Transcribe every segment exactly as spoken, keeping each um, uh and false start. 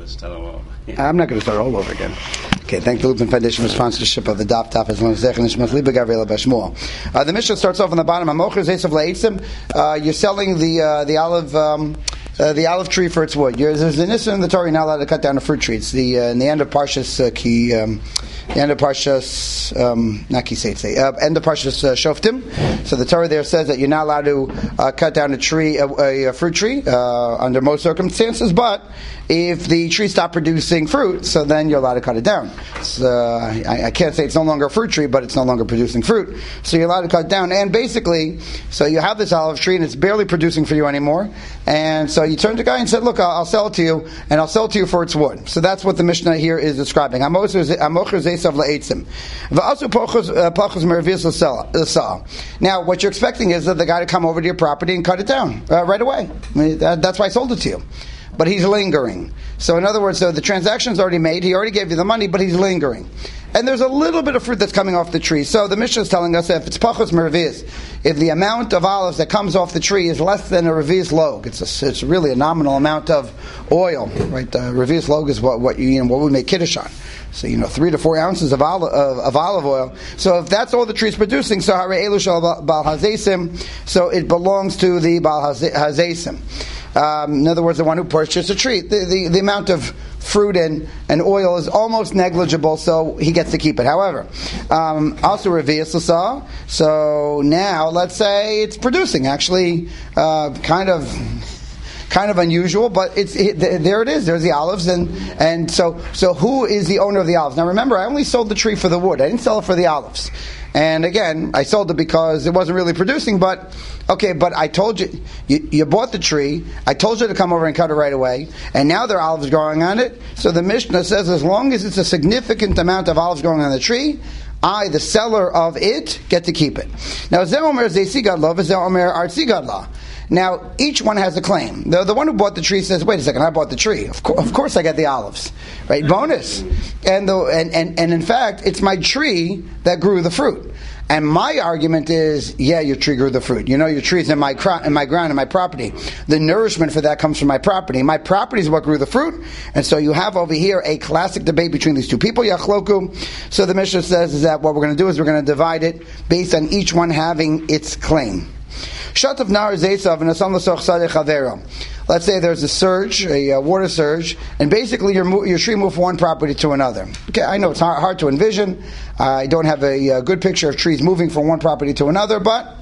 let's start all over. I'm not going to start all over again. Okay, thank the Lupin Foundation for sponsorship of the Daf Taf as long as uh, the Mishnah starts off on the bottom. Uh, you're selling the uh, the olive um, uh, the olive tree for its wood. You're, there's an issue in the Torah, you're not allowed to cut down a fruit tree. It's the uh, in the end of Parshas uh, Ki. Um, The end of Parshas, um, not Kiseitse, uh, end of Parshas uh, Shoftim. So the Torah there says that you're not allowed to uh, cut down a tree, a, a, a fruit tree, uh, under most circumstances. But if the tree stopped producing fruit, so then you're allowed to cut it down. So, uh, I, I can't say it's no longer a fruit tree, but it's no longer producing fruit. So you're allowed to cut it down. And basically, so you have this olive tree and it's barely producing for you anymore. And so you turn to the guy and said, "Look, I'll, I'll sell it to you, and I'll sell it to you for its wood." So that's what the Mishnah here is describing. Now what you're expecting is that the guy to come over to your property and cut it down uh, right away. I mean, that, that's why I sold it to you. But he's lingering. So in other words, so the transaction's already made, he already gave you the money, but he's lingering. And there's a little bit of fruit that's coming off the tree. So the Mishnah is telling us that if it's pachos merviz, if the amount of olives that comes off the tree is less than a reviz log, it's a, it's really a nominal amount of oil, right? The reviz log is what what you, you know, what we make kiddush on. So you know, three to four ounces of olive of, of olive oil. So if that's all the tree is producing, so harei elu shel bal hazesim, so it belongs to the bal hazesim. Um, in other words, the one who purchased a tree. The, the, the amount of fruit and, and oil is almost negligible, so he gets to keep it. However, um, also revius l'sa. So now, let's say it's producing. Actually, uh, kind of. Kind of unusual, but it's it, there. It is. There's the olives, and and so so who is the owner of the olives? Now remember, I only sold the tree for the wood. I didn't sell it for the olives. And again, I sold it because it wasn't really producing. But okay, but I told you, you, you bought the tree. I told you to come over and cut it right away, and now there are olives growing on it. So the Mishnah says, as long as it's a significant amount of olives growing on the tree, I, the seller of it, get to keep it. Now, Zeh Omer Zeh Sigadla, Zeh Omer Art Sigadla. Now, each one has a claim. The, the one who bought the tree says, wait a second, I bought the tree. Of, co- of course I got the olives. Right? Bonus. And, the, and, and, and in fact, it's my tree that grew the fruit. And my argument is, yeah, your tree grew the fruit. You know, your tree's in my cro- in my ground, in my property. The nourishment for that comes from my property. My property is what grew the fruit. And so you have over here a classic debate between these two people, Yachloku. So the Mishnah says is that what we're going to do is we're going to divide it based on each one having its claim. Shatav nar zeisav and asam l'soch sadeh chavero. Let's say there's a surge, a uh, water surge, and basically your mo- your tree moved from one property to another. Okay, I know it's hard, hard to envision. Uh, I don't have a, a good picture of trees moving from one property to another, but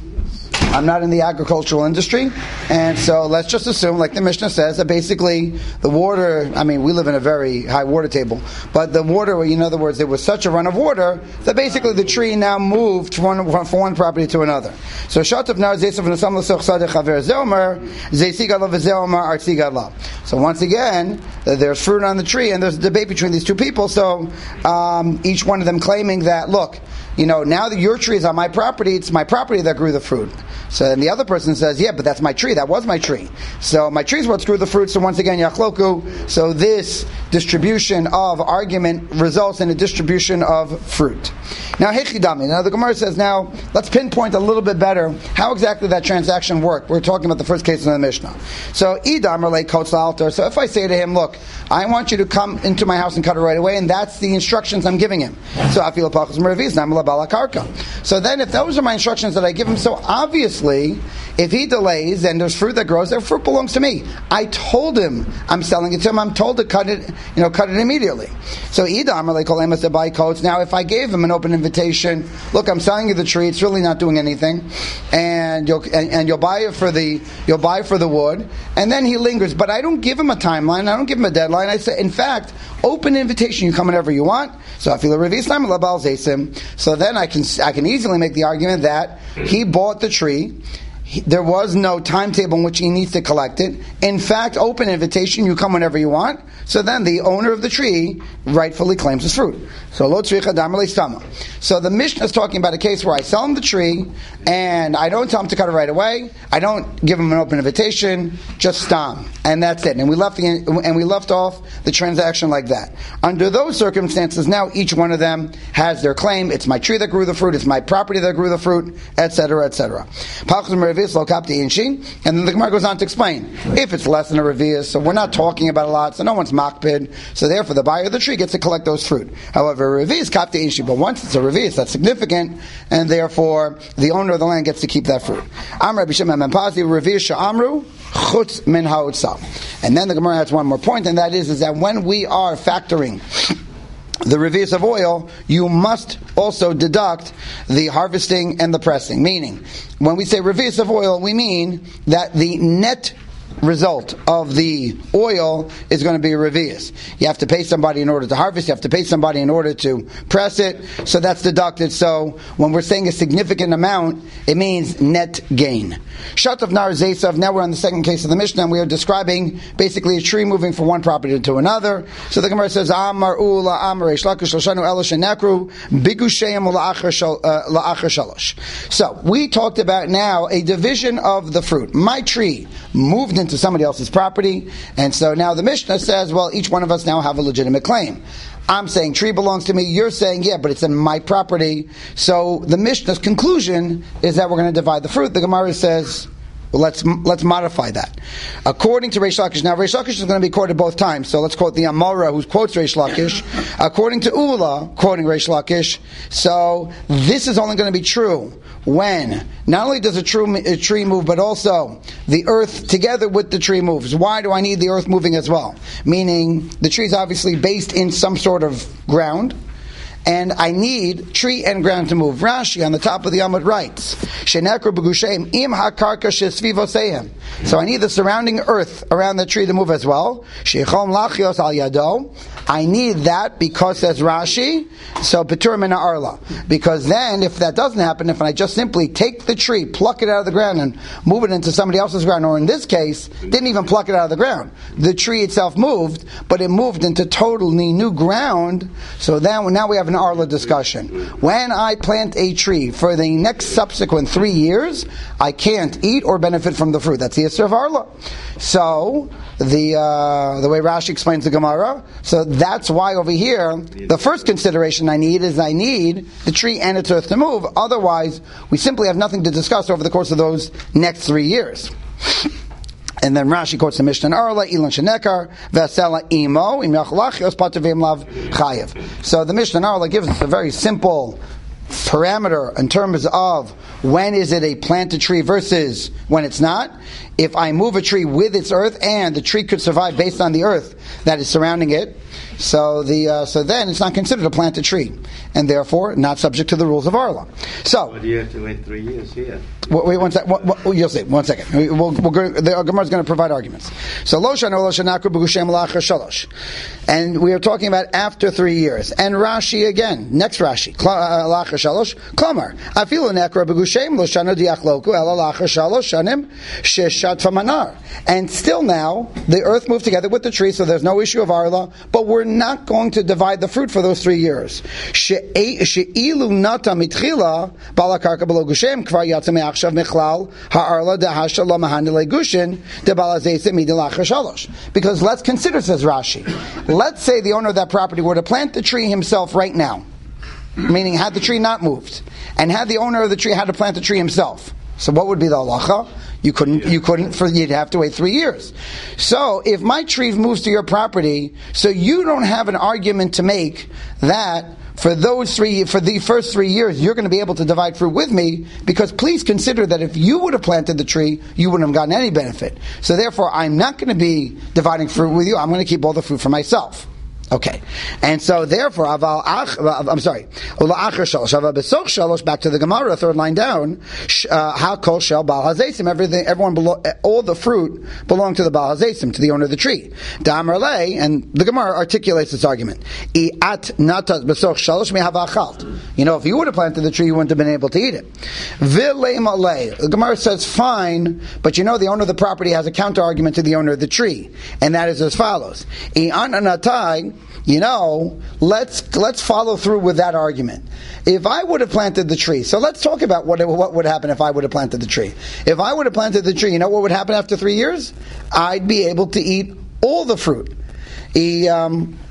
I'm not in the agricultural industry, and so let's just assume, like the Mishnah says, that basically the water, I mean, we live in a very high water table, but the water, in other words, there was such a run of water that basically the tree now moved from one, from one property to another. So, Shatav nar zeisav v'nasam l'soch sadeh chaver zeomer, zeisigala v'zeomer art sigala. So once again, there's fruit on the tree, and there's a debate between these two people, so um, each one of them claiming that, look, you know, now that your tree is on my property, it's my property that grew the fruit. So then the other person says, yeah, but that's my tree. That was my tree. So my tree is what grew the fruit. So once again, Yachloku. So this distribution of argument results in a distribution of fruit. Now, Hechidami. Now the Gemara says, now let's pinpoint a little bit better how exactly that transaction worked. We're talking about the first case in the Mishnah. So Idam relate Kotz Altar. So if I say to him, look, I want you to come into my house and cut it right away, and that's the instructions I'm giving him. So Afil Pachos Meraviz Namla Balakarka. So then, if those are my instructions that I give him, so obviously, if he delays and there's fruit that grows, that fruit belongs to me. I told him I'm selling it to him. I'm told to cut it, you know, cut it immediately. So Idam relate Kol Emes to buy coats. Now, if I gave him an open invitation, look, I'm selling you the tree. It's really not doing anything, and you'll and, and you'll buy it for the you'll buy for the wood, and then he lingers. But I don't give him a timeline. I don't give him a deadline. I say, in fact, open invitation. You come whenever you want. So I feel a revis time labal zeisim. So then I can I can easily make the argument that he bought the tree. He, there was no timetable in which he needs to collect it. In fact, open invitation, you come whenever you want. So then the owner of the tree rightfully claims his fruit. So lo tzricha dam leistama. So the Mishnah is talking about a case where I sell him the tree, and I don't tell him to cut it right away. I don't give him an open invitation, just stam, and that's it. And we left the, and we left off the transaction like that. Under those circumstances, now each one of them has their claim. It's my tree that grew the fruit. It's my property that grew the fruit, et cetera, et cetera. revius lo kapti inshi, and then the Gemara goes on to explain if it's less than a revius. So we're not talking about a lot. So no one's makpid. So therefore, the buyer of the tree gets to collect those fruit. However, a revius kapti inshi, but once it's a revius, that's significant, and therefore the owner of the land gets to keep that fruit. Amr Rabbi Shimon ben Pazi revius sha'amru chutz min ha'otzah. And then the Gemara has one more point, and that is is that when we are factoring the revius of oil, you must also deduct the harvesting and the pressing. Meaning, when we say revius of oil, we mean that the net result of the oil is going to be a revius. You have to pay somebody in order to harvest, you have to pay somebody in order to press it, so that's deducted. So when we're saying a significant amount, it means net gain. Shatav nar zeisav, now we're on the second case of the Mishnah, and we are describing basically a tree moving from one property to another. So the Gemara says, Amar ula amar reish lakish loshanu elosh nekru bigusheim la'achar shalosh. So we talked about now a division of the fruit. My tree moved into somebody else's property, and so now the Mishnah says, well, each one of us now have a legitimate claim. I'm saying tree belongs to me, you're saying, yeah, but it's in my property. So the Mishnah's conclusion is that we're going to divide the fruit. The Gemara says, well, let's let's modify that. According to Reish Lakish, now Reish Lakish is going to be quoted both times, so let's quote the Amora who quotes Reish Lakish. According to Ula, quoting Reish Lakish, so this is only going to be true when not only does a, true, a tree move, but also the earth together with the tree moves. Why do I need the earth moving as well? Meaning the tree is obviously based in some sort of ground, and I need tree and ground to move. Rashi on the top of the Amud writes, "Shenekru b'gusheim im hakarka shesvivoseim." So I need the surrounding earth around the tree to move as well. Sheichom lachios al yado. I need that because, says Rashi, so Petur mina arla. Because then, if that doesn't happen, if I just simply take the tree, pluck it out of the ground, and move it into somebody else's ground, or in this case, didn't even pluck it out of the ground. The tree itself moved, but it moved into totally new ground. So then, now we have an arla discussion. When I plant a tree for the next subsequent three years, I can't eat or benefit from the fruit. That's the Yisr of arla. So the uh, the way Rashi explains the Gemara, so that's why over here the first consideration I need is I need the tree and its earth to move. Otherwise, we simply have nothing to discuss over the course of those next three years. And then Rashi quotes the Mishnah Arla, Ilan Shenekar, Vesela Imo, Im Yachalachios, Patavim Lav Chayev. So the Mishnah Arla gives us a very simple parameter in terms of when is it a planted tree versus when it's not. If I move a tree with its earth and the tree could survive based on the earth that is surrounding it, so the uh, so then it's not considered a planted tree, and therefore not subject to the rules of Arla. So, but you have to wait three years here. Wait, wait one second. You'll see. One second. We'll, we'll go, the Gemara is going to provide arguments. So lo shana lo shanakru b'gushem la'achar shalosh, and we are talking about after three years. And Rashi again, next Rashi la'achar shalosh. Klamar afilu nekra b'gushem lo shana diachloku ela la'achar shalosh shanim sheshat famanar. And still now the earth moved together with the tree, so there's no issue of Arla. But we're not going to divide the fruit for those three years. She'ilu nata mitchila balakarka below gushem kvar yatzeh me'achshav mechlal ha'arla dehasha lo mahanile gushin debalazeisim midilachar shalosh. Because let's consider, says Rashi, let's say the owner of that property were to plant the tree himself right now, meaning had the tree not moved, and had the owner of the tree had to plant the tree himself. So what would be the halacha? You couldn't, you couldn't, for, you'd have to wait three years. So, if my tree moves to your property, so you don't have an argument to make that for those three, for the first three years, you're going to be able to divide fruit with me, because please consider that if you would have planted the tree, you wouldn't have gotten any benefit. So therefore, I'm not going to be dividing fruit with you, I'm going to keep all the fruit for myself. Okay, and so therefore, aval ach, I'm sorry, ula'achar shalosh, aval besoch shalosh, back to the Gemara, third line down, hakol shel bal hazeisim, everything, everyone, belo- all the fruit belong to the bal hazeisim, to the owner of the tree. Da'amar lei, and the Gemara articulates this argument. I'at natat besoch shalosh me'hava achalt. You know, if you would have planted the tree, you wouldn't have been able to eat it. V'lei malei. The Gemara says, fine, but you know, the owner of the property has a counter argument to the owner of the tree, and that is as follows. I'an anatai. You know, let's let's follow through with that argument. If I would have planted the tree, so let's talk about what what would happen if I would have planted the tree. If I would have planted the tree, you know what would happen after three years? I'd be able to eat all the fruit. He, um,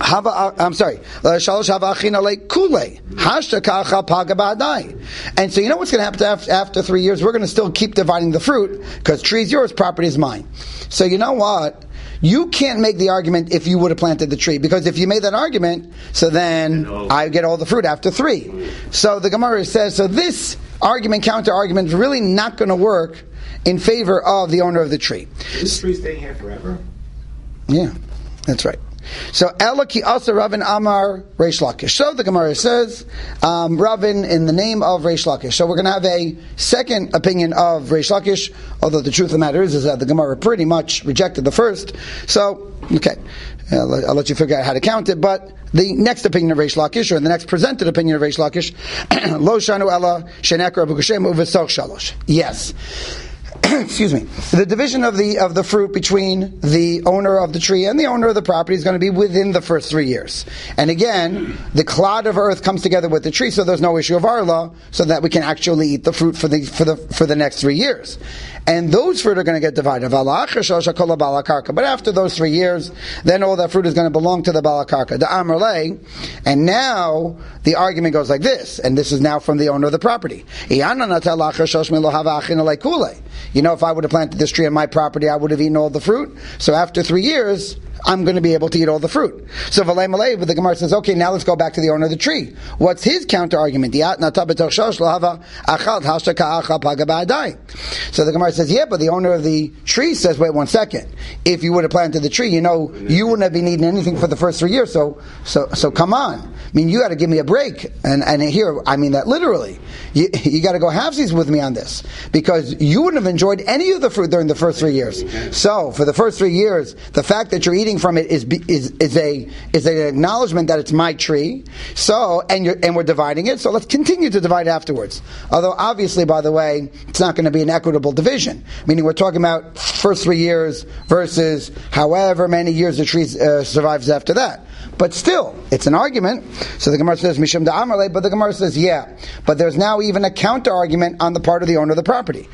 Hava, I'm sorry. Shalosh hava achina lekule hashtakacha paga ba'adai. And so you know what's going to happen after, after three years? We're going to still keep dividing the fruit because tree is yours, property is mine. So you know what? You can't make the argument if you would have planted the tree, because if you made that argument, so then I get all the fruit after three. So the Gemara says, so this argument, counter argument, is really not going to work in favor of the owner of the tree. Is this tree staying here forever? Yeah, that's right. So Elaki Asa Ravin Amar Reish Lakish. So the Gemara says um, Ravin in the name of Reish Lakish. So we're going to have a second opinion of Reish Lakish. Although the truth of the matter is, is that the Gemara pretty much rejected the first. So okay, I'll, I'll let you figure out how to count it. But the next opinion of Reish Lakish, or the next presented opinion of Reish Lakish, Lo Shanu Ella Shenekra B'Gushem Uvesoch Shalosh. Yes. Excuse me. The division of the of the fruit between the owner of the tree and the owner of the property is going to be within the first three years. And again, the clod of earth comes together with the tree, so there's no issue of arla, so that we can actually eat the fruit for the for the for the next three years. And those fruit are going to get divided. But after those three years, then all that fruit is going to belong to the balakarka, the amarle. And now the argument goes like this, and this is now from the owner of the property. You know, if I would have planted this tree on my property, I would have eaten all the fruit. So after three years, I'm going to be able to eat all the fruit. So Valei Malay, but the Gemara says, okay, now let's go back to the owner of the tree. What's his counter argument? So the Gemara says, yeah, but the owner of the tree says, wait one second. If you would have planted the tree, you know, you wouldn't have been eating anything for the first three years. So, so, so come on. I mean, you got to give me a break. And, and here, I mean that literally. You, you got to go halvesies with me on this, because you wouldn't have enjoyed any of the fruit during the first three years. So for the first three years, the fact that you're eating from it is is is a is an acknowledgement that it's my tree. So and you're and we're dividing it. So let's continue to divide afterwards. Although obviously, by the way, it's not going to be an equitable division. Meaning we're talking about first three years versus however many years the tree uh, survives after that. But still, it's an argument. So the Gemara says Mishum da Amarle, but the Gemara says yeah. But there's now even a counter argument on the part of the owner of the property.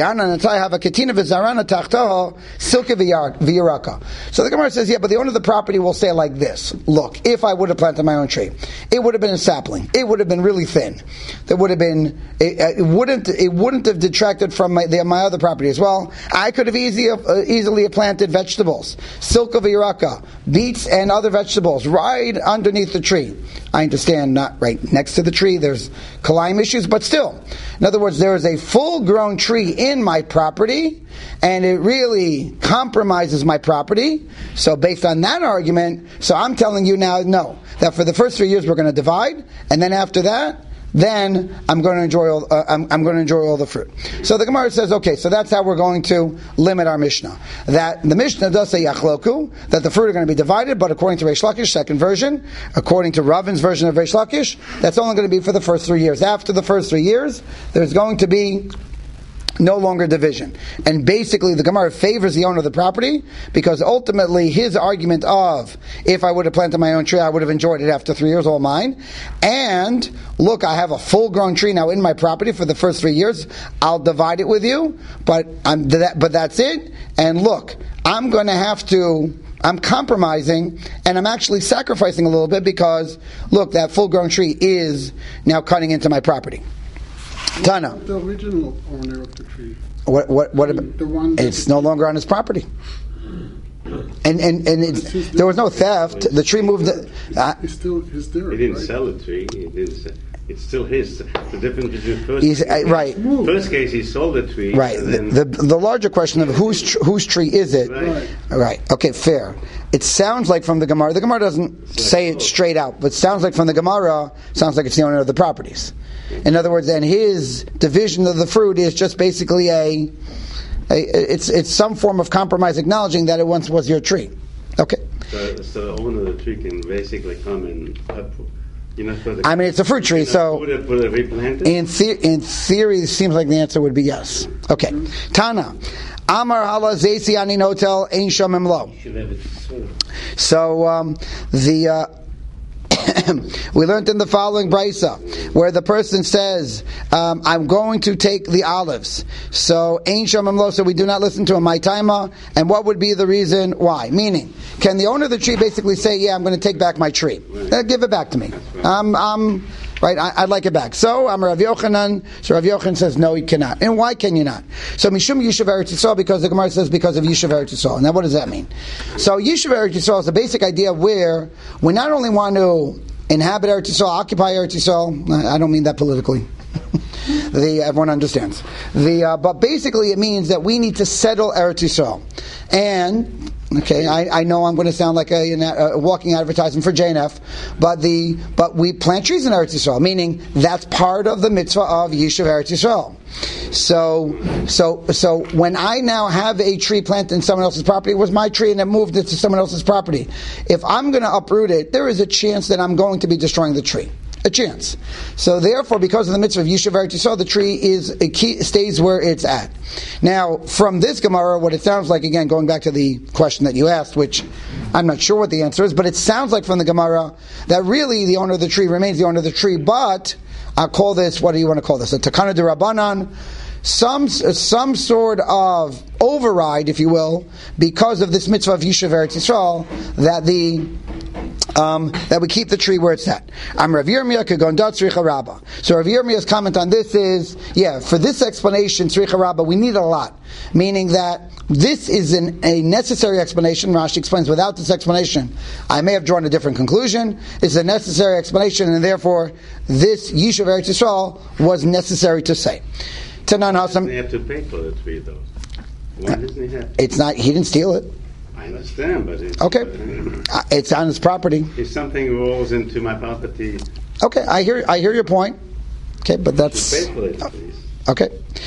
So the Gemara says yeah, but the owner of the property will say like this: look, if I would have planted my own tree, it would have been a sapling. It would have been really thin. There would have been it, it wouldn't it wouldn't have detracted from my, the, my other property as well. I could have easily uh, easily planted vegetables, silka v'yiraka, beets and other vegetables right underneath the tree. I understand, not right next to the tree. There's kalaim issues, but still, in other words, there is a full-grown tree in my property, and it really compromises my property. So based on that argument, so I'm telling you now, no, that for the first three years we're going to divide, and then after that, then I'm going to enjoy all. Uh, I'm, I'm going to enjoy all the fruit. So the Gemara says, okay, so that's how we're going to limit our Mishnah. That the Mishnah does say yachloku, that the fruit are going to be divided, but according to Reish Lakish, second version, according to Ravin's version of Reish Lakish, that's only going to be for the first three years. After the first three years, there's going to be no longer division. And basically the Gemara favors the owner of the property, because ultimately his argument of, if I would have planted my own tree, I would have enjoyed it after three years, all mine. And look, I have a full grown tree now in my property for the first three years. I'll divide it with you, but I'm that, but that's it. And look, I'm going to have to I'm compromising, and I'm actually sacrificing a little bit, because look, that full grown tree is now cutting into my property. Tana. The original owner of the tree. What? What? What? About, the one it's no longer on his property, and and and it's, there was no theft. The tree moved. Uh, it's still his there. He didn't right? sell the tree. He didn't sell. It's still his. The difference between first he's, uh, right. First case, he sold the tree. Right. The, the the larger question of whose tr- whose tree is it? Right. Right. Okay. Fair. It sounds like from the Gemara. The Gemara doesn't say it straight out, but it sounds like from the Gemara. Sounds like it's the owner of the properties. In other words, then his division of the fruit is just basically a, a it's it's some form of compromise, acknowledging that it once was your tree. Okay. So, so the owner of the tree can basically come and. Uh, You're not supposed to, I mean, it's a fruit tree, so put it, put it replanted? in the, in theory, it seems like the answer would be yes. Okay, Tana, Amar Hala Zesi Ani Notel Ein Shamim Lo. So um, the uh, We learned in the following brisa, where the person says, um, I'm going to take the olives. So, Ein Shomim Lo, so we do not listen to him, my timer. And what would be the reason why? Meaning, can the owner of the tree basically say, yeah, I'm going to take back my tree? Uh, give it back to me. Um, um, right, I, I'd like it back. So, I'm Rav Yochanan. So, Rav Yochanan says, no, you cannot. And why can you not? So, Mishum Yishuv Eretz Yisrael, because the Gemara says because of Yishuv Eretz Yisrael. Now, what does that mean? So, Yishuv Eretz Yisrael is the basic idea where we not only want to inhabit Eretz Yisrael, occupy Eretz Yisrael. I don't mean that politically. the everyone understands. The uh, but basically it means that we need to settle Eretz Yisrael. And okay, I, I know I'm going to sound like a, a walking advertisement for J N F, but the but we plant trees in Eretz Yisrael, meaning that's part of the mitzvah of Yishuv Eretz Yisrael. So, so, so when I now have a tree planted in someone else's property, it was my tree and it moved it to someone else's property. If I'm going to uproot it, there is a chance that I'm going to be destroying the tree. A chance. So therefore, because of the mitzvah of Yishuv Eretz Yisrael, the tree is a key, stays where it's at. Now, from this Gemara, what it sounds like, again, going back to the question that you asked, which I'm not sure what the answer is, but it sounds like from the Gemara that really the owner of the tree remains the owner of the tree, but I'll call this, what do you want to call this? A Takana de Rabbanan, some, some sort of override, if you will, because of this mitzvah of Yishuv Eretz Yisrael, that the Um, that we keep the tree where it's at. I'm Rav Yirmiyah Kagondat Tzricha Rabba. So Rav Yirmiyah's comment on this is, yeah, for this explanation, Tzricha Rabba, we need a lot. Meaning that this is an, a necessary explanation. Rashi explains, without this explanation, I may have drawn a different conclusion. It's a necessary explanation, and therefore, this Yishuv Eretz Yisrael was necessary to say. Tanan Hasam. They have to pay for the tree, though. Why doesn't he have? It's not. He didn't steal it. I understand, but it's, okay, uh, uh, it's on his property. If something rolls into my property, okay, I hear, I hear your point. Okay, but that's pay for it, please. Okay.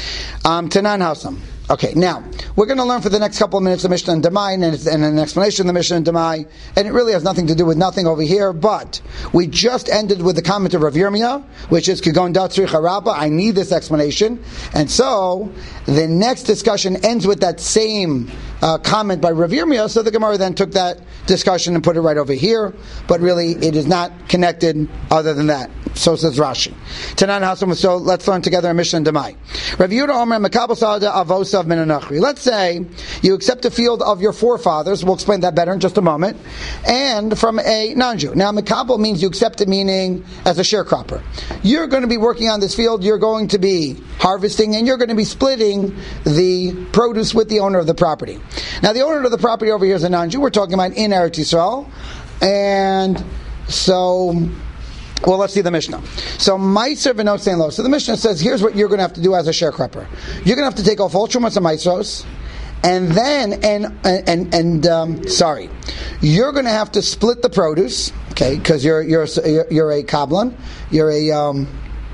Um, Tanan Hausam. Okay, now, we're going to learn for the next couple of minutes the Mishnah and Demai, and, it's, and an explanation of the Mishnah and Demai, and it really has nothing to do with nothing over here, but we just ended with the comment of Rav Yirmiyah, which is, Kigon Dat Tzricha Rabba, I need this explanation, and so, the next discussion ends with that same uh, comment by Rav Yirmiyah, so the Gemara then took that discussion and put it right over here, but really, it is not connected other than that. So says Rashi. Tanan Hausam, so let's learn together a Mishnah and Demai. Rav Yehuda Omer, Mekabel Sada Avosa. Let's say you accept a field of your forefathers. We'll explain that better in just a moment. And from a non-Jew. Now, Mekabel means you accept it, meaning as a sharecropper. You're going to be working on this field. You're going to be harvesting, and you're going to be splitting the produce with the owner of the property. Now, the owner of the property over here is a non-Jew. We're talking about in Eretz Yisrael, and so. Well, let's see the Mishnah. So, Meiser v'no sein lo. So the Mishnah says, here's what you're going to have to do as a sharecropper. You're going to have to take off all trumas and maisros, and then, and and and um, sorry, you're going to have to split the produce, okay? Because you're you're you're, you're a kablan, you're a um,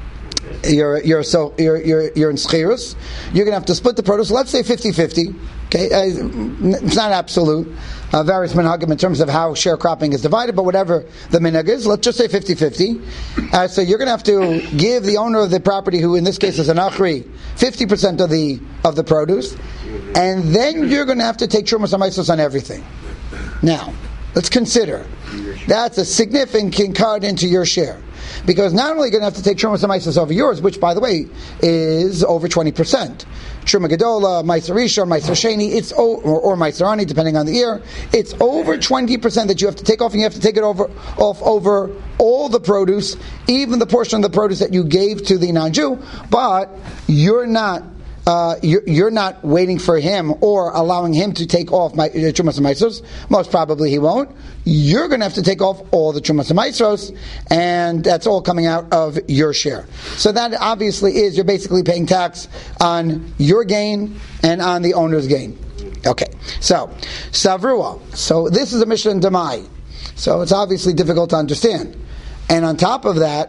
you're you're so you're you're you're in schirus. You're going to have to split the produce. Let's say fifty-fifty. Okay, uh, it's not absolute. Uh, various minhagim in terms of how sharecropping is divided, but whatever the minhag is, let's just say fifty-fifty. Uh, so you're going to have to give the owner of the property, who in this case is an achri, fifty percent of the of the produce, and then you're going to have to take trumas and maisos on everything. Now, let's consider that's a significant cut into your share. Because not only are you going to have to take Trumas and Maisos over yours, which, by the way, is over twenty percent. Truma Gedola, Maiser Rishon, Maiser Sheni, it's o- or, or Maiser Ani, depending on the year, it's over twenty percent that you have to take off, and you have to take it over off over all the produce, even the portion of the produce that you gave to the non-Jew, but you're not Uh, you're, you're not waiting for him or allowing him to take off my, uh, Trumas and Maisos. Most probably he won't. You're going to have to take off all the Trumas and Maisos, and that's all coming out of your share. So that obviously is, you're basically paying tax on your gain and on the owner's gain. Okay, so, Savrua. So this is a Mishnah in Demai. So it's obviously difficult to understand. And on top of that,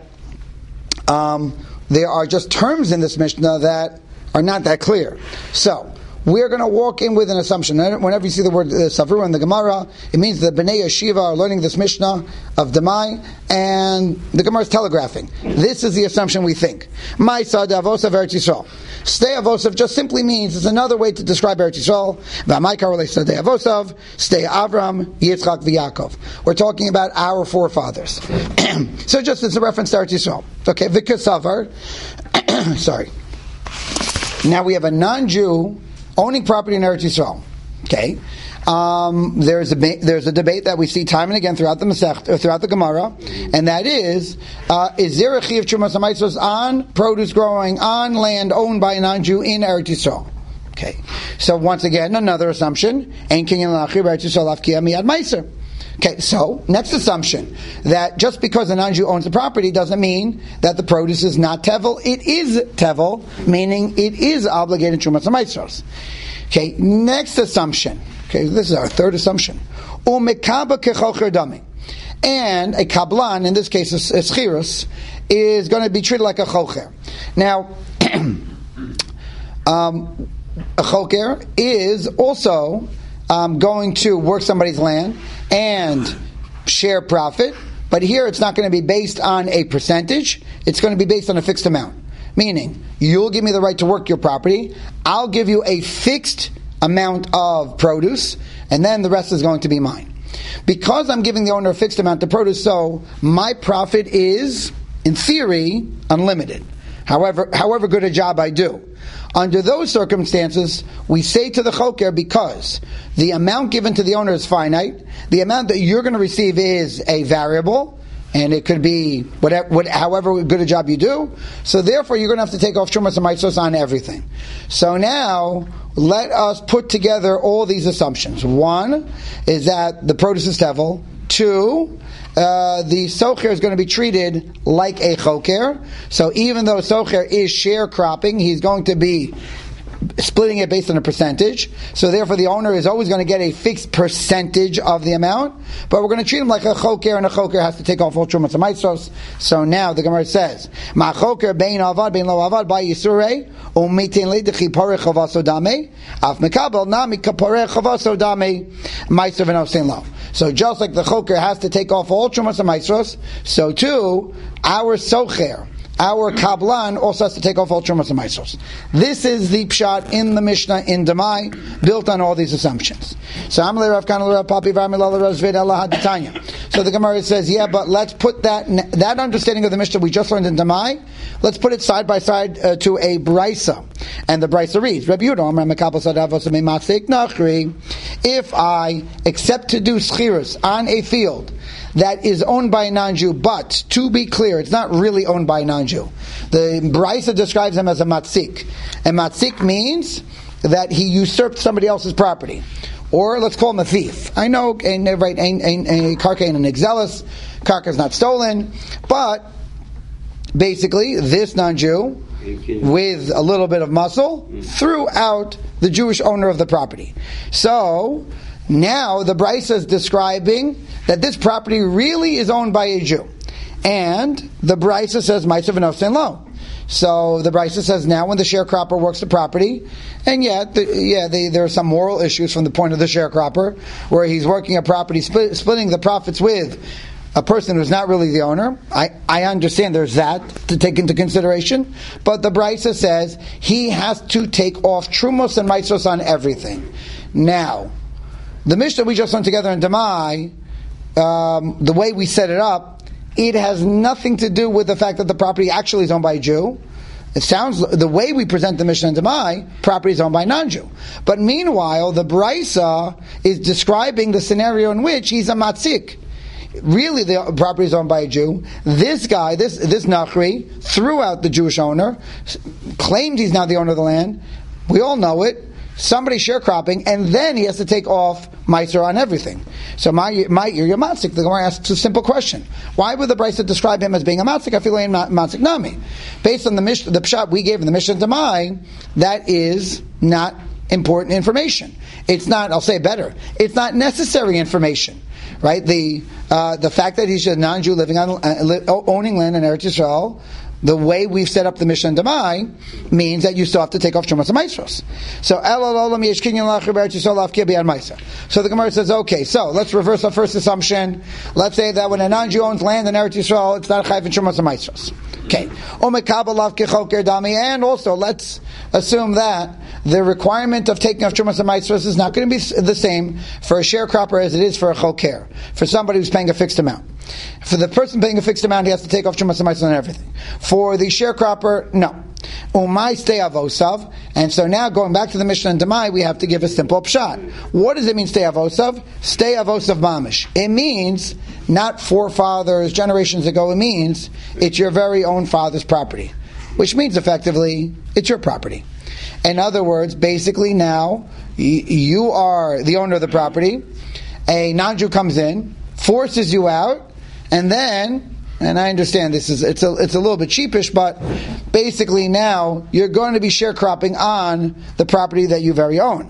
um, there are just terms in this Mishnah that are not that clear. So, we're going to walk in with an assumption. Whenever you see the word uh, Savru in the Gemara, it means the Bnei Yeshiva are learning this Mishnah of Demai, and the Gemara is telegraphing. This is the assumption we think. My Sada Avosa Eretz Yisrael. Stay Avosav just simply means it's another way to describe Eretz Yisrael. V'amaikar relates to Stay Avosav, Stay Avram, Yitzchak, v'Yaakov. We're talking about our forefathers. So just as a reference to Eretz Yisrael. Okay, V'kasavar. Sorry. Now we have a non-Jew owning property in Eretz Yisrael. Okay. Um, there's a there's a debate that we see time and again throughout the Masech, or throughout the Gemara, and that is: uh, is there a chiyuv trumas hamaisos on produce growing on land owned by a non-Jew in Eretz Yisrael? Okay, so once again, another assumption: ein kinyan la'achir b'Eretz Yisrael afkiya miyad meiser. Okay, so next assumption that just because a non-Jew owns the property doesn't mean that the produce is not tevel. It is tevel, meaning it is obligated trumas hamaisos. Okay, next assumption. Okay, this is our third assumption. Umekaba kecholcher dami. And a kablan, in this case a schirus, is going to be treated like a cholcher. Now, um, a cholcher is also um, going to work somebody's land and share profit, but here it's not going to be based on a percentage, it's going to be based on a fixed amount. Meaning, you'll give me the right to work your property, I'll give you a fixed amount of produce, and then the rest is going to be mine. Because I'm giving the owner a fixed amount of produce, so my profit is, in theory, unlimited. However, however good a job I do. Under those circumstances, we say to the choker, because the amount given to the owner is finite, the amount that you're going to receive is a variable, and it could be whatever, what, however good a job you do. So therefore, you're going to have to take off trumas and maisos on everything. So now, let us put together all these assumptions. One is that the produce is tevel. Two, uh, the socher is going to be treated like a choker. So even though socher is sharecropping, he's going to be splitting it based on a percentage. So therefore the owner is always going to get a fixed percentage of the amount. But we're going to treat him like a choker, and a choker has to take off all trumas and maisos. So now the Gemara says, Ma choker bein avad bein lo avad by yisurei umitin le dechi porech chavaso dame af mekabel nami kaporech chavaso dame maiser v'nosein lo. So just like the choker has to take off all trumas and maisos, so too our socher, our kablan, also has to take off all trumas and maisos. This is the pshat in the Mishnah in Demai, built on all these assumptions. So Amalei Rav Kana Rav Papi Varmilala Razvid Allah Haditanya. So the Gemara says, yeah, but let's put that that understanding of the Mishnah we just learned in Demai, let's put it side by side uh, to a brisa, and the brisa reads: Rabbi Yehuda Omer Mekabel Sadavos Meimasik Nachri. If I accept to do schirus on a field that is owned by a non-Jew, but to be clear, it's not really owned by a non-Jew. The Brisa describes him as a matzik. And matzik means that he usurped somebody else's property. Or let's call him a thief. I know, and right, a karka ain't an exelis, karka is not stolen, but basically this non-Jew, with a little bit of muscle, threw out the Jewish owner of the property. So now the Brisa is describing that this property really is owned by a Jew. And the Brisa says, Ma'aser v'nosein lo. So the Brisa says now when the sharecropper works the property, and yet, the, yeah, they, there are some moral issues from the point of the sharecropper, where he's working a property, split, splitting the profits with a person who's not really the owner. I, I understand there's that to take into consideration, but the Brisa says he has to take off trumos and maisos on everything. Now, the Mishnah we just learned together in Demai, um, the way we set it up, it has nothing to do with the fact that the property actually is owned by a Jew. It sounds, the way we present the Mishnah in Demai, property is owned by a non-Jew. But meanwhile, the Brisa is describing the scenario in which he's a matzik. Really, the property is owned by a Jew. This guy, this this Nachri, threw out the Jewish owner, claimed he's now the owner of the land. We all know it. Somebody sharecropping, and then he has to take off meiser on everything. So my my you're matzik. The Gemara asks a simple question: why would the Brisa describe him as being a matzik? I feel like matzik nami. Based on the mish, the pshat we gave in the Mishnah Demai, that is not important information. It's not. I'll say it better. It's not necessary information. Right? The uh, the fact that he's a non-Jew living on uh, owning land in Eretz Yisrael the way we've set up the Mishnah Demai means that you still have to take off Trumas HaMaisros. So, so the Gemara says, okay, so let's reverse our first assumption. Let's say that when a non-Jew owns land in Eretz Yisrael, it's not a chayv in Trumas HaMaisros. Okay. And also, let's assume that the requirement of taking off Trumas HaMaisros is not going to be the same for a sharecropper as it is for a choker, for somebody who's paying a fixed amount. For the person paying a fixed amount, he has to take off Trumas HaMaisros and everything. For the sharecropper, no. Umay stay avosav, and so now going back to the Mishnah and Demai, we have to give a simple pshat. What does it mean stay avosav? Stay avosav mamish. It means not forefathers, generations ago. It means it's your very own father's property, which means effectively it's your property. In other words, basically now you are the owner of the property. A non-Jew comes in, forces you out, and then. And I understand this is it's a it's a little bit cheapish, but basically now you're going to be sharecropping on the property that you very own.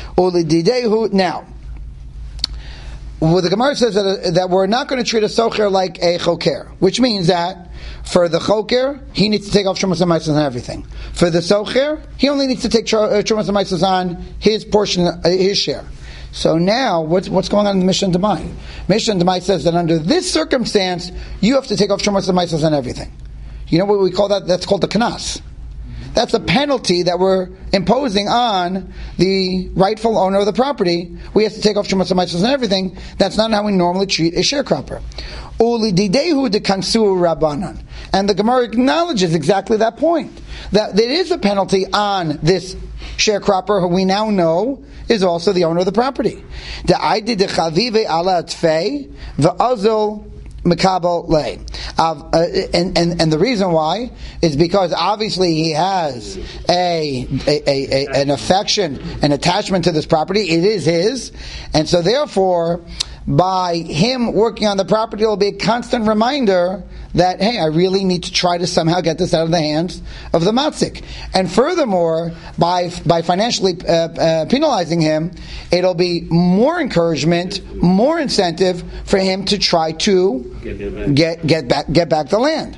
Now, well, the Gemara says that, that we're not going to treat a socher like a choker, which means that for the choker he needs to take off Trumas HaMaisros and everything. For the socher, he only needs to take Trumas HaMaisros on his portion, uh, his share. So now, what's what's going on in the Mishnah Demai? Mishnah Demai says that under this circumstance, you have to take off Trumas HaMaisros and everything. You know what we call that? That's called the kanas. That's a penalty that we're imposing on the rightful owner of the property. We have to take off Trumas HaMaisros and everything. That's not how we normally treat a sharecropper. Uli didehu de kansu rabbanan. And the Gemara acknowledges exactly that point. That there is a penalty on this sharecropper who we now know is also the owner of the property. The aidi de chavive ala tfei ve'azul mekabel lei. And and and the reason why is because obviously he has a, a, a, a an affection, an attachment to this property. It is his, and so therefore, by him working on the property, it will be a constant reminder that, hey, I really need to try to somehow get this out of the hands of the matzik. And furthermore, by by financially uh, uh, penalizing him, it'll be more encouragement, more incentive for him to try to get get back get back the land.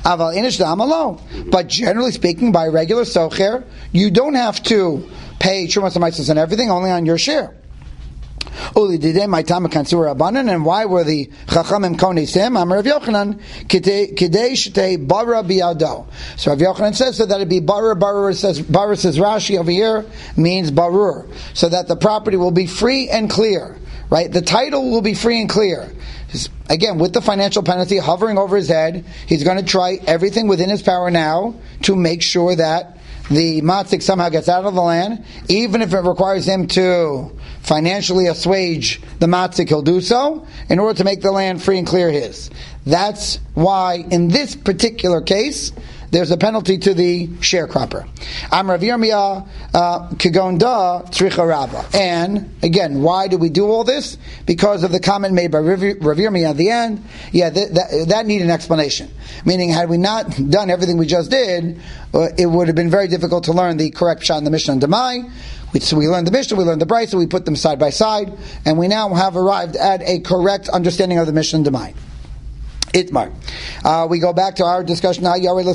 But generally speaking, by regular socher, you don't have to pay Trumas HaMaisros and everything, only on your share. And why were the Chachamim konesim? Amar Rav Yochanan kidei shtei bara biyado. So Rav Yochanan says so that it be bara. Bara says bara says Rashi over here means barur, so that the property will be free and clear. Right, the title will be free and clear. Again, with the financial penalty hovering over his head, he's going to try everything within his power now to make sure that the matzik somehow gets out of the land, even if it requires him to financially assuage the matzik, he'll do so in order to make the land free and clear his. That's why in this particular case there's a penalty to the sharecropper. Am Rav Yirmiyah Kigonda Tzricha Rabba. And again, why do we do all this? Because of the comment made by Rav Yirmiyah at the end. Yeah, that, that, that needed an explanation. Meaning, had we not done everything we just did, uh, it would have been very difficult to learn the correct pshat in the Mishnah and Demai. We, so we learned the Mishnah, we learned the Brisa, we put them side by side, and we now have arrived at a correct understanding of the Mishnah and Demai. Itmar. Uh, we go back to our discussion. I go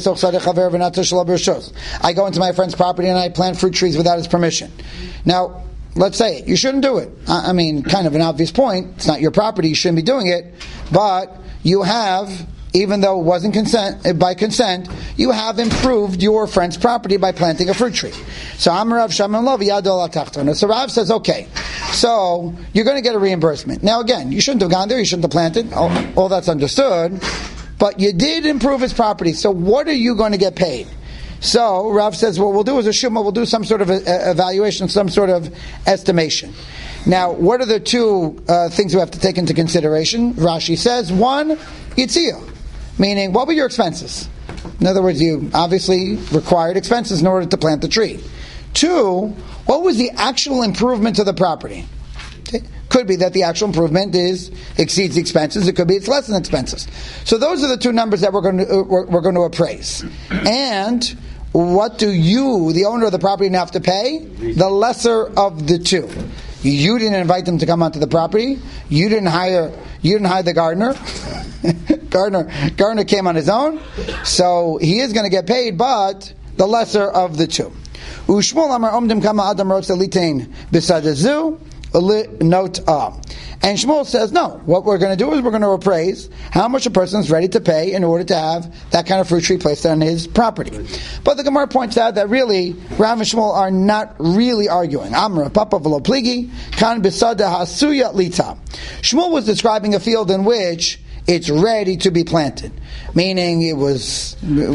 into my friend's property and I plant fruit trees without his permission. Now, let's say it. You shouldn't do it. I mean, kind of an obvious point. It's not your property. You shouldn't be doing it. But you have, even though it wasn't consent, by consent, you have improved your friend's property by planting a fruit tree. So Amarav Shaman Lov Yadol Atachtona. So Rav says, okay, so you're going to get a reimbursement. Now again, you shouldn't have gone there, you shouldn't have planted, all, all that's understood, but you did improve his property, so what are you going to get paid? So Rav says, what we'll do is a shuma, we'll do some sort of a, a evaluation, some sort of estimation. Now, what are the two uh, things we have to take into consideration? Rashi says, one, Yitziyah. Meaning, what were your expenses? In other words, you obviously required expenses in order to plant the tree. Two, what was the actual improvement to the property? Okay. Could be that the actual improvement is exceeds the expenses. It could be it's less than expenses. So those are the two numbers that we're going to uh, we're, we're going to appraise. And what do you, the owner of the property, have to pay? The lesser of the two. You didn't invite them to come onto the property. You didn't hire. You didn't hire the gardener. Gardner, Gardner came on his own, so he is going to get paid, but the lesser of the two. Ushmul amar omdim kama adam rotz litain b'sadazu note ah. And Shmuel says, no, what we're going to do is we're going to appraise how much a person is ready to pay in order to have that kind of fruit tree placed on his property. But the Gemara points out that really, Rav and Shmuel are not really arguing. Amra, Papa v'lo pligi, kan bisada hasuya lita. Shmuel was describing a field in which it's ready to be planted. Meaning it was...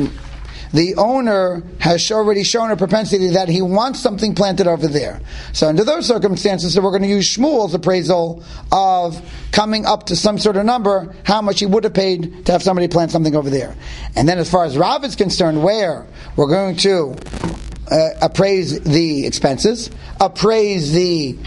the owner has already shown a propensity that he wants something planted over there. So under those circumstances, we're going to use Shmuel's appraisal of coming up to some sort of number, how much he would have paid to have somebody plant something over there. And then as far as Rav is concerned, where we're going to uh, appraise the expenses, appraise the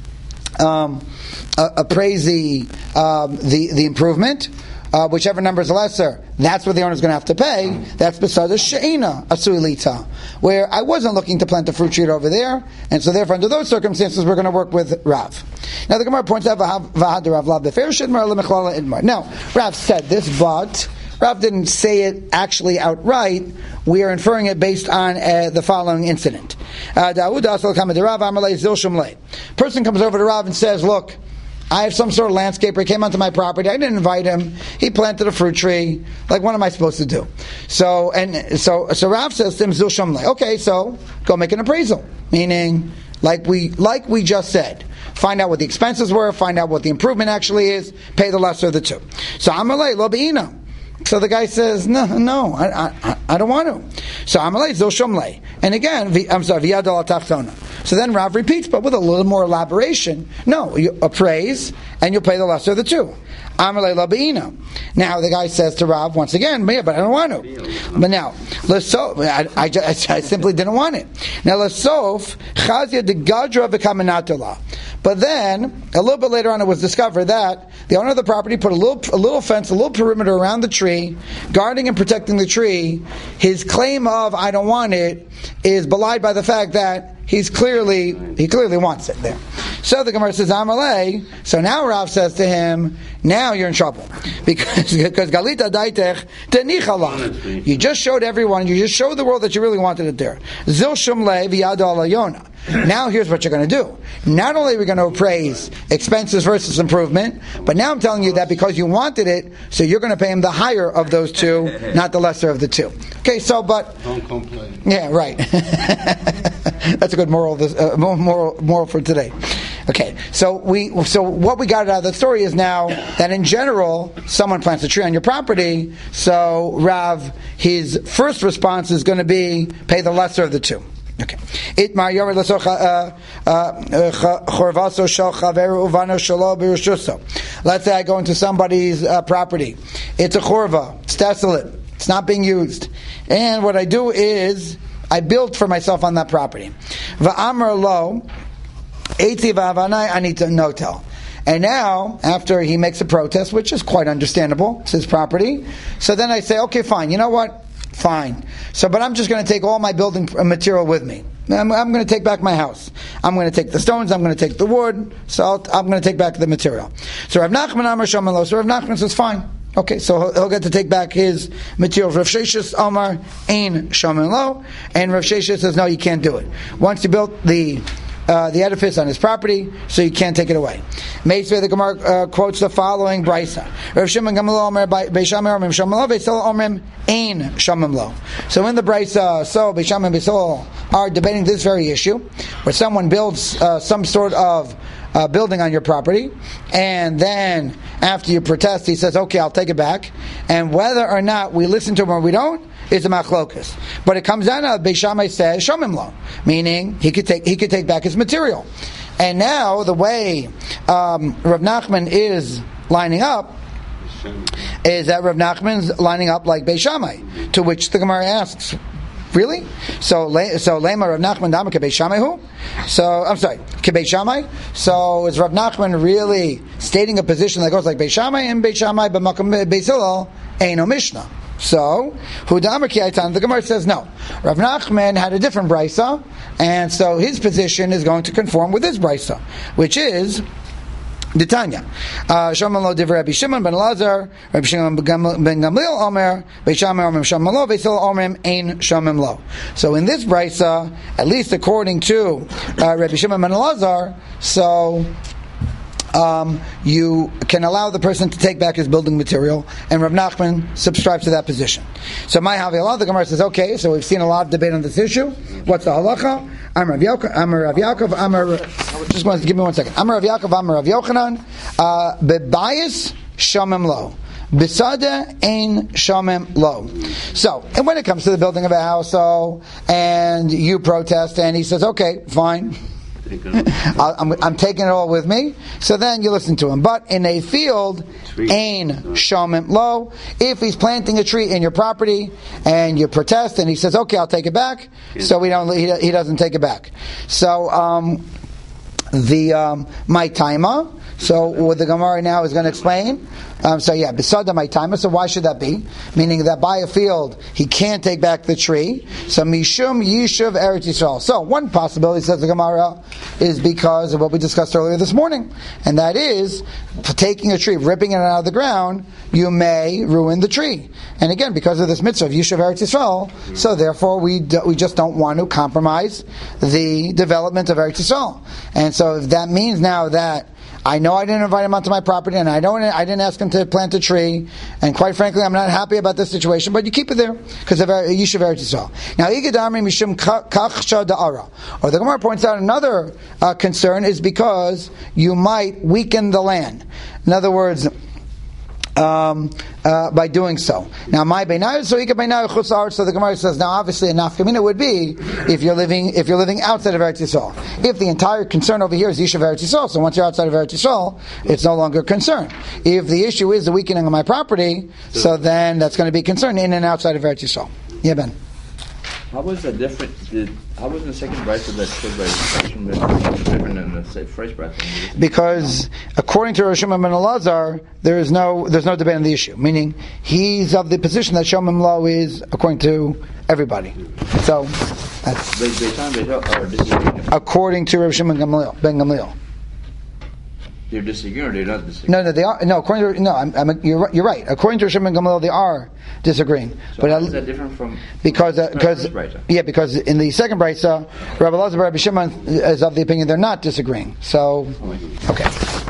um, uh, appraise the, um, the the improvement, Uh, whichever number is lesser, that's what the owner is going to have to pay. That's beside the she'ina asuilita, where I wasn't looking to plant a fruit tree over there, and so therefore under those circumstances we're going to work with Rav. Now the Gemara points out v'had Rav lav befer shidmar lemechlala idmar. Now Rav said this, but Rav didn't say it actually outright. We are inferring it based on uh, the following incident. Daud asal kamad Rav amalei zil shumlei. Person comes over to Rav and says, "Look, I have some sort of landscaper. He came onto my property. I didn't invite him. He planted a fruit tree. Like, what am I supposed to do?" So, and so, so Rav says to him, "Zil shamlei." Okay, so go make an appraisal. Meaning, like we, like we just said, find out what the expenses were, find out what the improvement actually is, pay the lesser of the two. So Amalei lo beina. So the guy says, no, no, I, I, I don't want to. So Amalei zil shumlei. And again, I'm sorry, v'yad al tachtona. So then Rav repeats, but with a little more elaboration. No, you appraise, and you'll pay the lesser of the two. Amalei la beina. Now the guy says to Rav once again, yeah, but I don't want to. But now, lesof, I, I, just, I simply didn't want it. Now lesof chazia de gadra v'kaminatola. But then, a little bit later on, it was discovered that the owner of the property put a little, a little fence, a little perimeter around the tree, guarding and protecting the tree. His claim of "I don't want it" is belied by the fact that he's clearly he clearly wants it there. So the Gemara says Amalei. So now Rav says to him, "Now you're in trouble because because Galita daitech tenichalach. You just showed everyone, you just showed the world that you really wanted it there. Zil shumlei v'yad al yona." Now here's what you're going to do. Not only are we going to appraise expenses versus improvement, but now I'm telling you that because you wanted it, so you're going to pay him the higher of those two, not the lesser of the two. Okay, so but Don't complain. Yeah, right. That's a good moral. Of this, uh, moral moral for today. Okay, so we so what we got out of the story is now that in general, someone plants a tree on your property. So Rav, his first response is going to be pay the lesser of the two. Okay. Itmar yomer lesocha chorvaso shel chaveru uvano shelo b'rushuso. Let's say I go into somebody's uh, property. It's a chorva. It's desolate. It's not being used. And what I do is I build for myself on that property. Va'amar lo eiti v'avanai anita notel. And now, after he makes a protest, which is quite understandable, it's his property. So then I say, okay, fine. You know what? Fine. So, but I'm just going to take all my building material with me. I'm, I'm going to take back my house. I'm going to take the stones. I'm going to take the wood. So I'll, I'm going to take back the material. So Rav Nachman Amar Shomelo. So Rav Nachman says, fine. Okay, so he'll, he'll get to take back his materials. Rav Sheshis Amar Ein Shomelo. And Rav Sheshis says, no, you can't do it. Once you built the Uh, the edifice on his property, so you can't take it away. Meisvei, the Gemara uh, quotes the following brisa. Rav Shimon Gamliel Omer Beishamai Omrim Shamim Beisol Omrim Ein Shamim Lo. So in the brisa, so Beishamai and Beisol are debating this very issue, where someone builds uh, some sort of uh, building on your property, and then after you protest, he says, "Okay, I'll take it back." And whether or not we listen to him or we don't, it's a machlokas. But it comes down to Beis Shammai says Shomim Lo, meaning he could take he could take back his material. And now the way um, Rav Nachman is lining up is that Rav Nachman's lining up like Beis Shammai, to which the Gemara asks, really? So so Lema Rav Nachman Dama Ke Beis Shammai who? So I'm sorry, Ke Beis Shammai. So is Rav Nachman really stating a position that goes like Beis Shammai and Beis Shammai but Makom Beis Hillel ain't no Mishnah? So, Hudamar Ki Aitan, the Gemara says no. Rav Nachman had a different brisa, and so his position is going to conform with his brisa, which is Ditanya. Shomim lo divrei Rabbi Shimon ben Elazar, Rabbi Shimon ben Gamliel Omer, Beis Shammai Omer Shomim lo, Beis Hillel Omer Ein Shomim lo. So in this brisa, at least according to uh, Rabbi Shimon ben Elazar, so Um, you can allow the person to take back his building material, and Rav Nachman subscribes to that position. So my Havilah, the Gemara says, okay, so we've seen a lot of debate on this issue. What's the halacha? I'm Rav Yaakov, I'm Rav Yaakov, I'm Rav, just one, give me one second. I'm Rav Yaakov, I'm Rav Yochanan, uh, bebayis shamim lo. Bisada ein shamim lo. So, and when it comes to the building of a house, so, and you protest, and he says, okay, fine. I'm, I'm taking it all with me. So then you listen to him. But in a field, ain shomim lo. If he's planting a tree in your property and you protest, and he says, "Okay, I'll take it back," so we don't. He, he doesn't take it back. So um, the um, my taima. So what the Gemara now is going to explain. Um, so yeah, besada my timer. So why should that be? Meaning that by a field he can't take back the tree. So mishum yishuv eretz Yisrael. So one possibility, says the Gemara, is because of what we discussed earlier this morning, and that is taking a tree, ripping it out of the ground, you may ruin the tree. And again, because of this mitzvah of yishuv eretz Yisrael, so therefore we do, we just don't want to compromise the development of eretz Yisrael. And so if that means now that I know I didn't invite him onto my property, and I don't. I didn't ask him to plant a tree, and quite frankly, I'm not happy about this situation. But you keep it there because of Yishuv Eretz Yisrael. Now, Igadami Mishum Kachsha Da'ara, or the Gemara points out another uh, concern is because you might weaken the land. In other words, Um, uh, by doing so. Now, my beinayu so ika beinayu chutz la'aretz. So the Gemara says, now obviously a nafkamina would be if you're living if you're living outside of Eretz Yisrael. If the entire concern over here is Yishuv Eretz Yisrael, so once you're outside of Eretz Yisrael, it's no longer a concern. If the issue is the weakening of my property, so then that's going to be concern in and outside of Eretz Yisrael. Yeah, Ben. How was that different? Did, how was the second brisa that stood by section different than the say, first brisa? Because according to Rosh Shimon ben Elazar, there is no there's no debate on the issue. Meaning he's of the position that Shomim lo is according to everybody. So that's they, they time, they, or disagreeing. According to Rosh Shimon ben Gamliel. They're disagreeing, or they're not disagreeing. No, no, they are. No, according to no, I'm, I'm, you're you're right. According to Rosh Shimon ben Gamliel, they are disagreeing. So but how I, is that different from because because uh, yeah, because in the second brisa, Rabbi Elazar, Rabbi Shimon is of the opinion they're not disagreeing. So okay.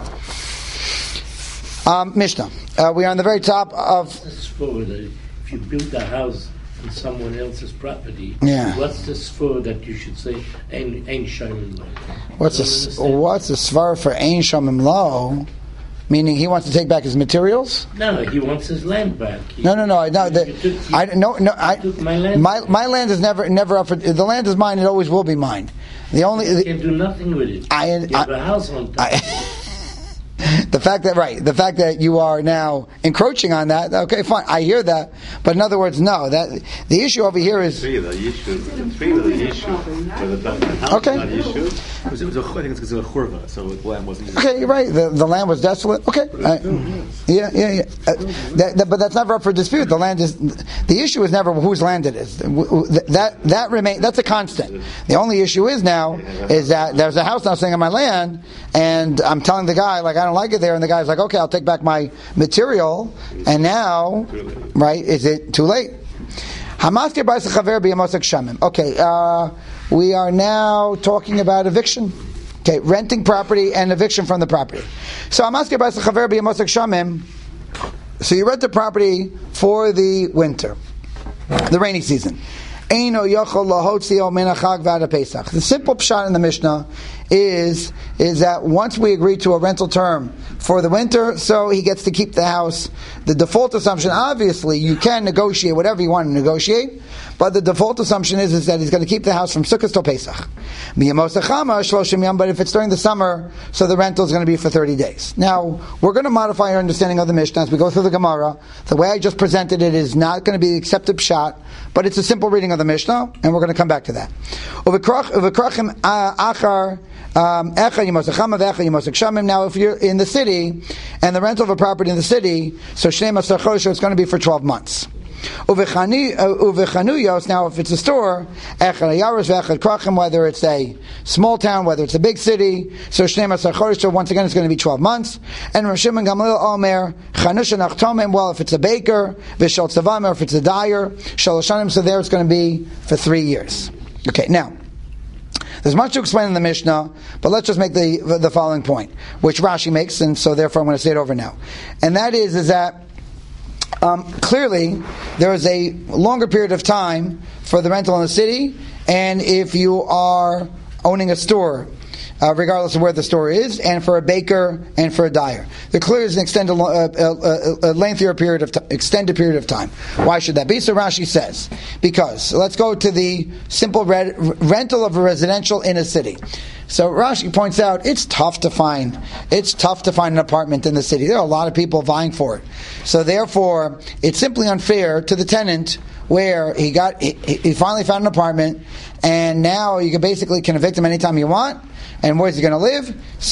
Um, Mishnah. Uh, we are on the very top of. This for that if you build a house on someone else's property, yeah. What's the for that you should say ain't ain't shomim lo? What's the what's the svar for ein shomim lo? Meaning he wants to take back his materials? No, he wants his land back. He, no, no, no, no. The, took, I no, no. I took my land. My my land is never never up for. The land is mine. It always will be mine. The only you the, can do nothing with it. I, you have I, a house on top. I, the fact that right, the fact that you are now encroaching on that. Okay, fine. I hear that, but in other words, no. That the issue over here is. Three the issue. Three the issue. The house okay. Not issue. Because it was a, I think it's because it was a churva, so the land wasn't. Okay, you're right. The, the land was desolate. Okay, uh, yeah, yeah, yeah. Uh, that, that, but that's never up for dispute. The land is the issue is never whose land it is. That that remain. That's a constant. The only issue is now is that there's a house now sitting on my land, and I'm telling the guy like I don't like it there, and the guy's like, okay, I'll take back my material, and now, right? Is it too late? Okay, uh, we are now talking about eviction. Okay, renting property and eviction from the property. So I'm asking about shamim. So you rent the property for the winter, the rainy season. The simple pshat in the Mishnah is is that once we agree to a rental term for the winter, so he gets to keep the house. The default assumption, obviously, you can negotiate whatever you want to negotiate, but the default assumption is, is that he's going to keep the house from Sukkot till Pesach. But if it's during the summer, so the rental is going to be for thirty days. Now, we're going to modify our understanding of the Mishnah as we go through the Gemara. The way I just presented it is not going to be the accepted pshat, but it's a simple reading of the Mishnah, and we're going to come back to that. Um, now, if you're in the city and the rental of a property in the city, so it's going to be for twelve months. Uvechanuyos, now if it's a store, echad yaros ve'echad krachim, whether it's a small town, whether it's a big city, so shnei masar chodesh, so once again it's going to be twelve months. And Rav Shimon Gamliel Omer, chanusha nachtomim, well if it's a baker, v'shal tzavim, or if it's a dyer, shalosh shanim, so there it's going to be for three years. Okay, now, there's much to explain in the Mishnah, but let's just make the the following point, which Rashi makes, and so therefore I'm going to say it over now. And that is, is that um, clearly there is a longer period of time for the rental in the city, and if you are owning a store, Uh, regardless of where the store is, and for a baker and for a dyer, there clearly is an extended, uh, uh, a lengthier period of t- extended period of time. Why should that be? So Rashi says, because so let's go to the simple red, rental of a residential in a city. So Rashi points out it's tough to find. It's tough to find an apartment in the city. There are a lot of people vying for it. So therefore, it's simply unfair to the tenant where he got he, he finally found an apartment, and now you can basically can evict him anytime you want. And where's he going to live?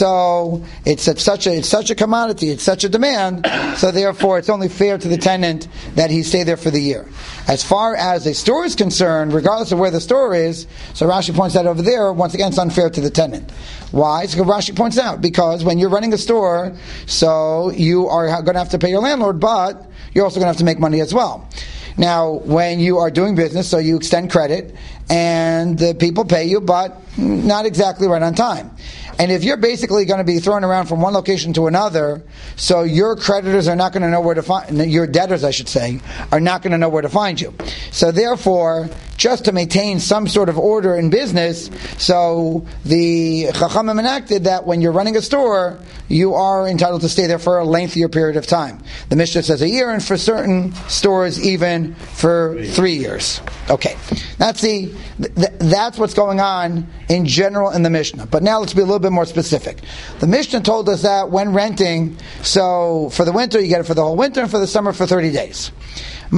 So it's at such a it's such a commodity, it's such a demand. So therefore, it's only fair to the tenant that he stay there for the year. As far as a store is concerned, regardless of where the store is, so Rashi points out over there. Once again, it's unfair to the tenant. Why? So Rashi points out because when you're running a store, so you are going to have to pay your landlord, but you're also going to have to make money as well. Now, when you are doing business, so you extend credit, and uh, people pay you, but not exactly right on time. And if you're basically going to be thrown around from one location to another, so your creditors are not going to know where to find, your debtors, I should say, are not going to know where to find you. So therefore, just to maintain some sort of order in business, so the Chachamim enacted that when you're running a store, you are entitled to stay there for a lengthier period of time. The Mishnah says a year, and for certain stores, even for three years. Okay, that's the th- that's what's going on in general in the Mishnah. But now let's be a little bit more specific. The Mishnah told us that when renting, so for the winter you get it for the whole winter, and for the summer for thirty days. So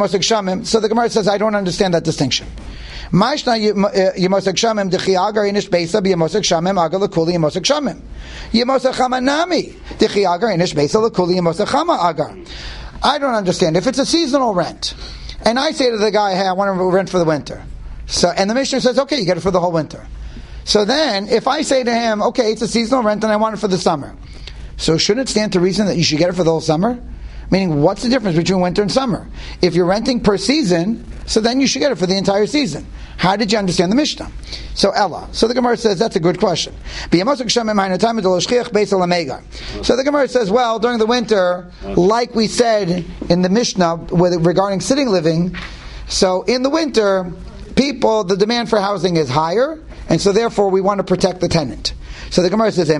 the Gemara says, I don't understand that distinction. Mashna Yemosek Shamim Dechiagar Inish Beisa B'Yemosek Shamim Agar Lekuli Yemosek Shamim Yemosek Chama Nami Dechiagar Inish Beisa Lekuli Yemosek Chama Agar. I don't understand. If it's a seasonal rent, and I say to the guy, hey, I want to rent for the winter, so and the Mishnah says, okay, you get it for the whole winter. So then, if I say to him, okay, it's a seasonal rent and I want it for the summer, so shouldn't it stand to reason that you should get it for the whole summer? Meaning, what's the difference between winter and summer? If you're renting per season, so then you should get it for the entire season. How did you understand the Mishnah? So Ella. So the Gemara says, that's a good question. So the Gemara says, well, during the winter, like we said in the Mishnah with, regarding sitting living, so in the winter, people, the demand for housing is higher, and so therefore we want to protect the tenant. So the Gemara says,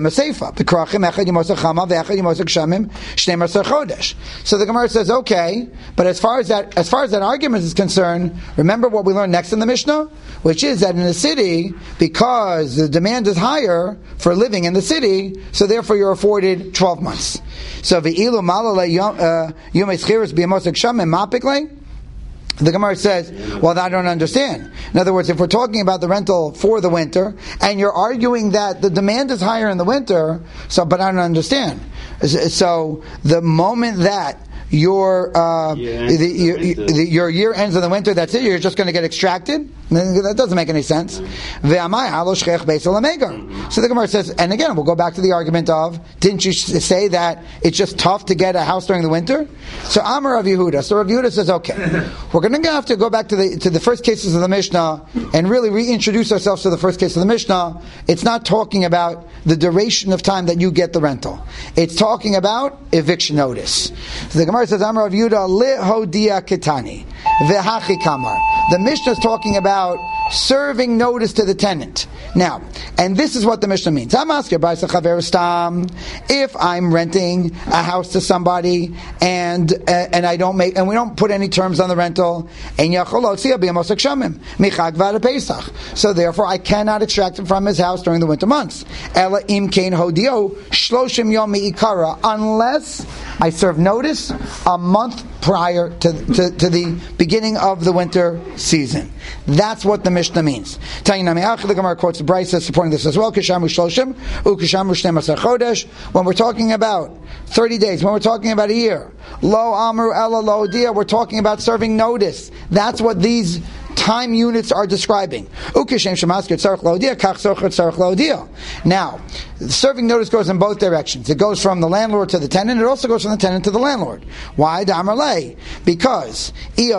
so the Gemara says, okay, but as far as that as far as that argument is concerned, remember what we learned next in the Mishnah, which is that in the city, because the demand is higher for living in the city, so therefore you're afforded twelve months. So v'ilu malale yomei schiras b'yemosek shamim mapikle. The Gemara says, well, I don't understand. In other words, if we're talking about the rental for the winter, and you're arguing that the demand is higher in the winter, so but I don't understand. So the moment that your uh, the, your, the, your year ends in the winter, that's it, you're just going to get extracted? That doesn't make any sense. So the Gemara says, and again, we'll go back to the argument of, didn't you say that it's just tough to get a house during the winter? So Amar Rav Yehuda. So Rav Yehuda says, okay, we're going to have to go back to the to the first cases of the Mishnah and really reintroduce ourselves to the first case of the Mishnah. It's not talking about the duration of time that you get the rental. It's talking about eviction notice. So the Gemara says, Amar Rav Yehuda, lehodia ketani vehachi kamar. The Mishnah is talking about serving notice to the tenant. Now, and this is what the Mishnah means. If I'm renting a house to somebody and uh, and I don't make and we don't put any terms on the rental, so therefore I cannot extract him from his house during the winter months. Unless I serve notice a month prior to, to, to the beginning of the winter season. That's what the Mishnah means. The Gemara quotes the Brisa supporting this as well. When we're talking about thirty days, when we're talking about a year, lo amru ella lo dia, we're talking about serving notice. That's what these time units are describing. Now, serving notice goes in both directions. It goes from the landlord to the tenant. It also goes from the tenant to the landlord. Why? Because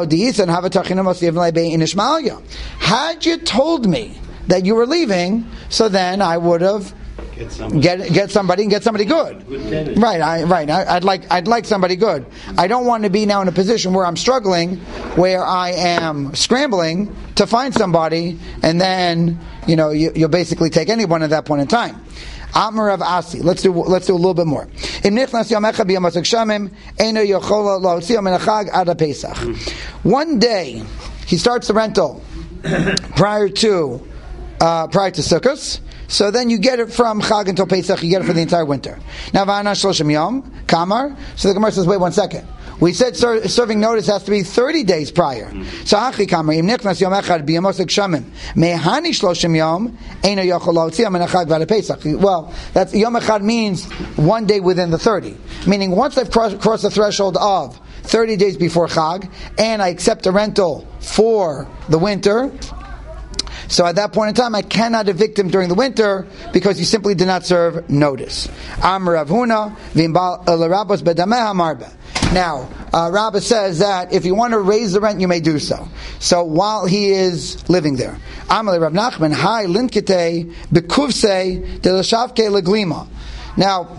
had you told me that you were leaving, so then I would have Get somebody. Get get somebody and get somebody good. Good right, I, right. I, I'd like I'd like somebody good. I don't want to be now in a position where I'm struggling, where I am scrambling to find somebody, and then you know you, you'll basically take anyone at that point in time. Amar of Asi. Let's do let's do a little bit more. One day he starts the rental prior to uh, prior to Sukkot. So then you get it from Chag until Pesach, you get it for the entire winter. Now, V'ana Shloshim Yom, Kamar. So the Gemara says, wait one second. We said ser- serving notice has to be thirty days prior. So Achi Kamar, Im Nichnas Yom Echad B'Yamosek Shamim, Mehani Shloshim Yom, Eino Yochol La'otzia Min HaChag V'Ad Pesach. Well, that's Yom Echad means one day within the thirty. Meaning once I've crossed, crossed the threshold of thirty days before Chag, and I accept a rental for the winter, so at that point in time, I cannot evict him during the winter because he simply did not serve notice. Amar Rav Huna v'Imbal L'Rabbos B'Dameh Marba. Now, uh, Rabbah says that if you want to raise the rent, you may do so. So while he is living there, Amar Rav Nachman Hai Linkite B'Kuvse De L'Shavke L'Glima. Now,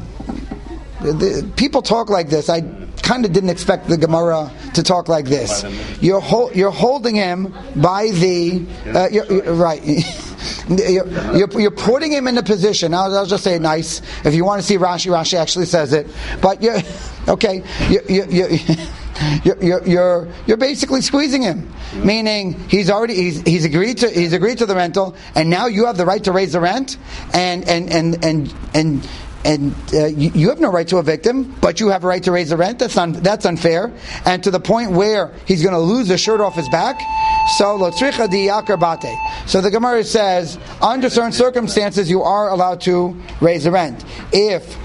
the, people talk like this. I kind of didn't expect the Gemara to talk like this. You're ho- you're holding him by the uh, you're, you're, right. you're, you're, you're putting him in a position. I'll, I'll just say it nice. If you want to see Rashi, Rashi actually says it. But you're okay. You're, you're, you're, you're, you're, you're, you're basically squeezing him, meaning he's already he's, he's agreed to he's agreed to the rental, and now you have the right to raise the rent, and and and and and. And uh, you, you have no right to evict him, but you have a right to raise the rent. That's un, that's unfair. And to the point where he's going to lose the shirt off his back. So lotzricha di yakar bate. So the Gemara says, under certain circumstances, you are allowed to raise the rent. If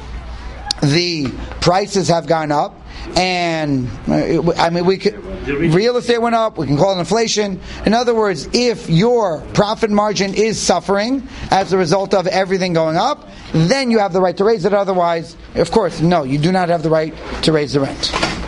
the prices have gone up, and uh, I mean, we could, real estate went up, we can call it inflation. In other words, if your profit margin is suffering as a result of everything going up, then you have the right to raise it. Otherwise, of course, no, you do not have the right to raise the rent.